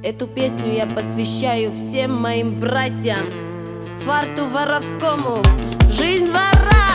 Эту песню я посвящаю всем моим братьям, фарту воровскому, жизнь ворам.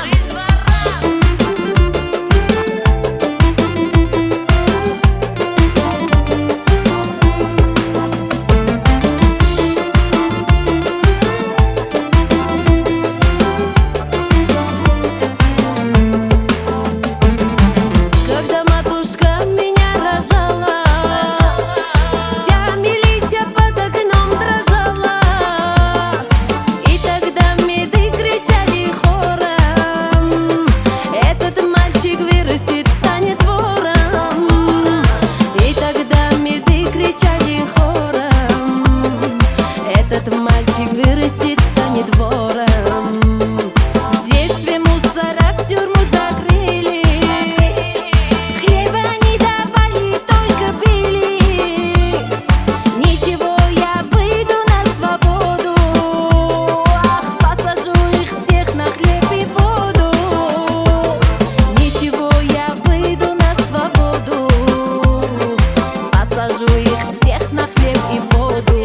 Этот мальчик вырастет, станет вором. В детстве мусора в тюрьму закрыли, хлеба не давали, только били. Ничего, я выйду на свободу, ах, посажу их всех на хлеб и воду. Ничего, я выйду на свободу, посажу их всех на хлеб и воду.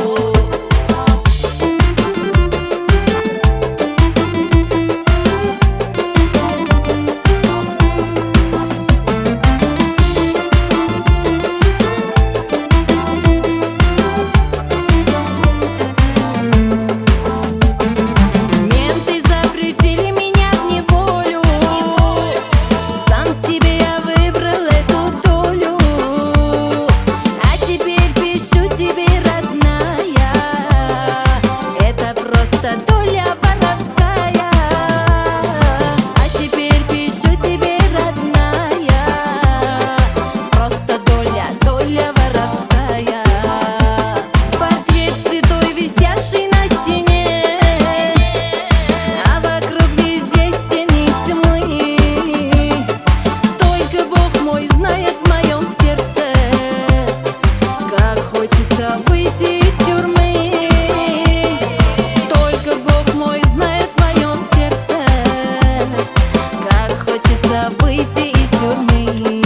Выйти из тюрьмы.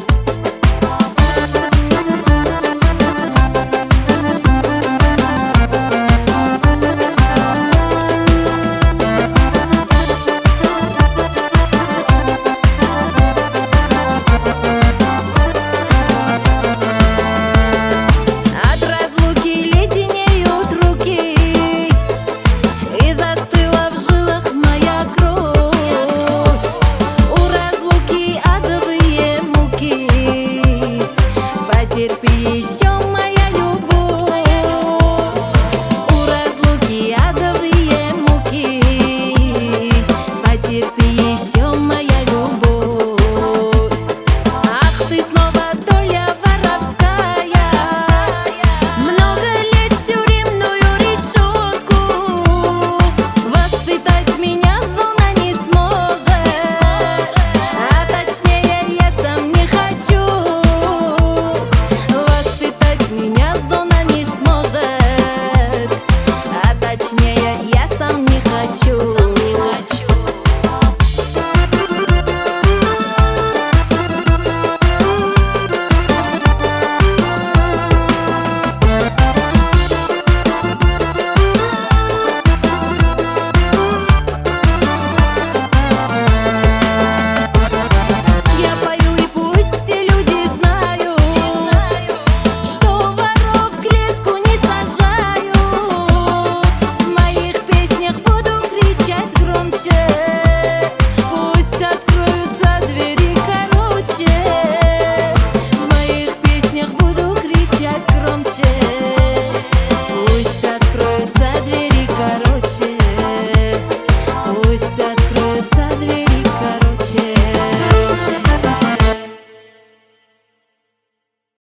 От разлуки леденеют руки, и застыла в жилах моя кровь. Адовые муки, потерпи еще.